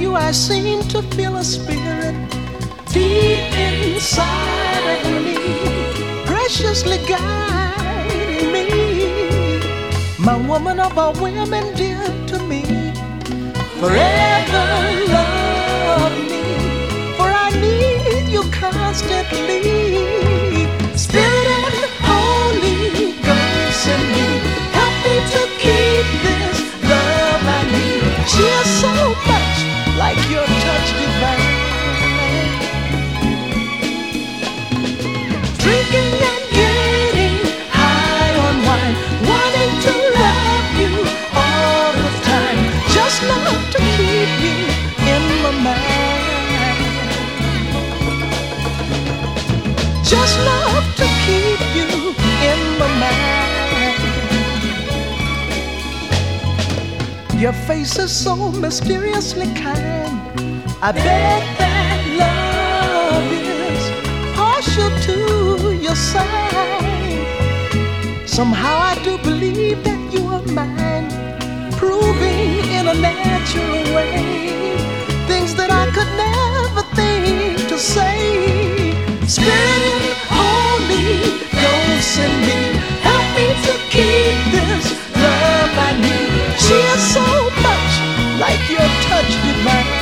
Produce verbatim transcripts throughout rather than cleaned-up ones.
you, I seem to feel a spirit deep inside of me, preciously guiding me. My woman of all women, dear to me, forever love me, for I need you constantly. Spirit and Holy Ghost in me, help me to keep this love I need. She is so much like your touch divine. Drinking and getting high on wine, wanting to love you all the time, just love to keep you in my mind. Just love to keep you in my mind. Your face is so mysteriously kind. I bet that love is partial to your side. Somehow I do believe that you are mine, proving in a natural way things that I could never think to say. Spirit and Holy Ghost in me, help me to keep this love I need. She is so much like your touch divine.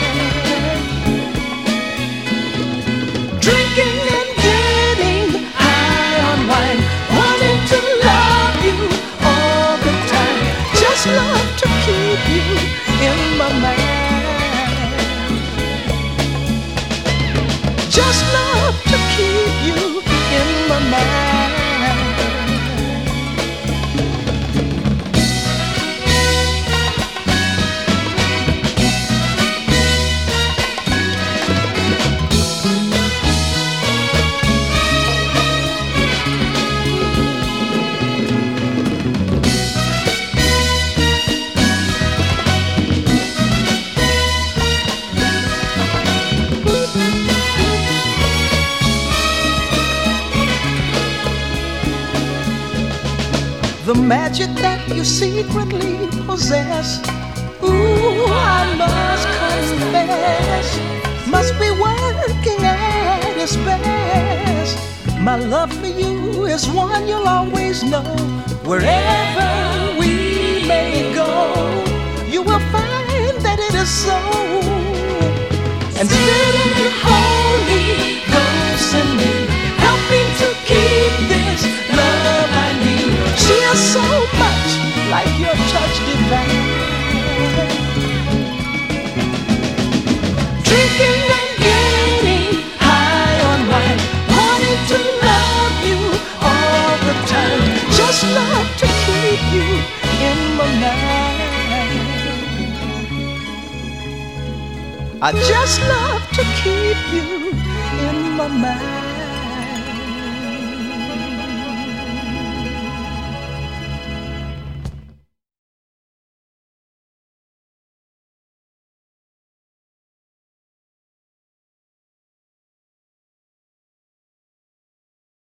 Drinking and getting high on wine, wanting to love you all the time, just love to keep you in my mind. Just love to keep you in my mind. The magic that you secretly possess, ooh, I must confess, must be working at its best. My love for you is one you'll always know. Wherever we may go, you will find that it is so. And Spirit and Holy Ghost in me, help me to keep this love I need. She is so much like your touch divine. Drinking and getting high on wine, wanting to love you all the time, just love to keep you in my mind. I just love to keep you in my mind.